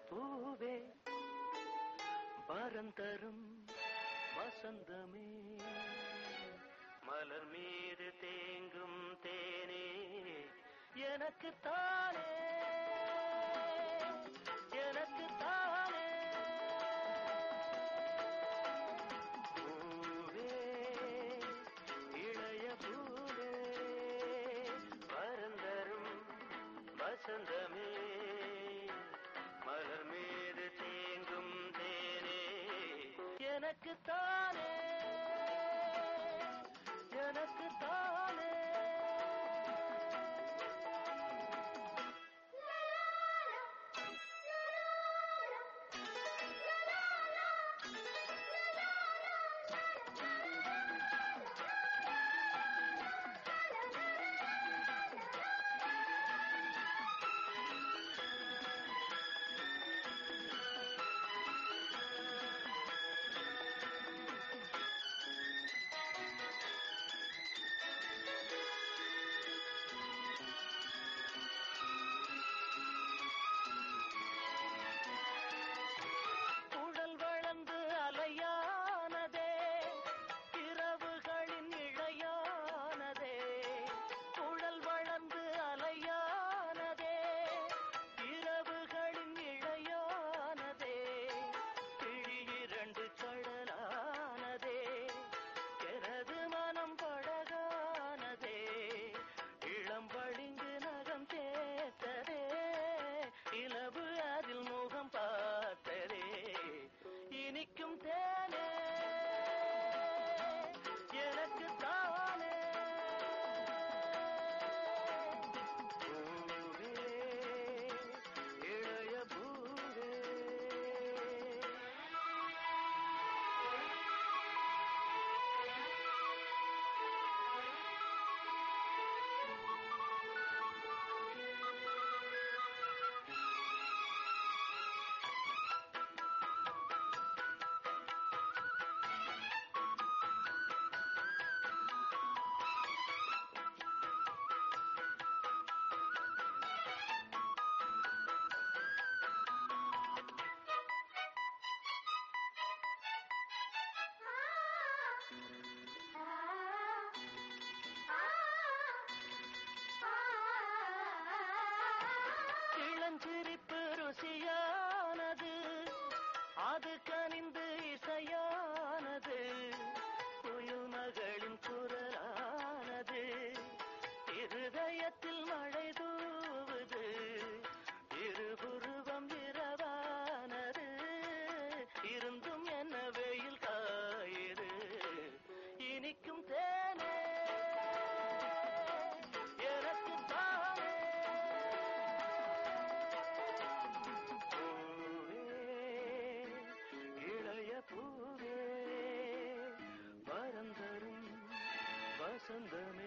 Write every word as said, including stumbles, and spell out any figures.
பூவே பரந்தரும் வசந்தமே மலர் மீது தேங்கும் தேனே எனக்கு தானே எனக்கு தானே பூவே இளைய பூவே பரந்தரும் வசந்தமே மலர் மீது தேங்கும் தேனே எனக்கு தானே எனக்கு தானே இனிக்கும் தேனே எனக்கு தானே பூவே இளைய பூவே இளஞ்சிரிப்பு ருசியானது அது கனிந்து இசையானது புயல் மகளின் குரலானது இருதயத்தில் மழை தூவுது இருபுருவம் இரவானது இருந்தும் என்ன வெயில் காயுது இனிக்கும் தேனே எனக்கு தானே பூவே பரந்தரும் வசந்தமே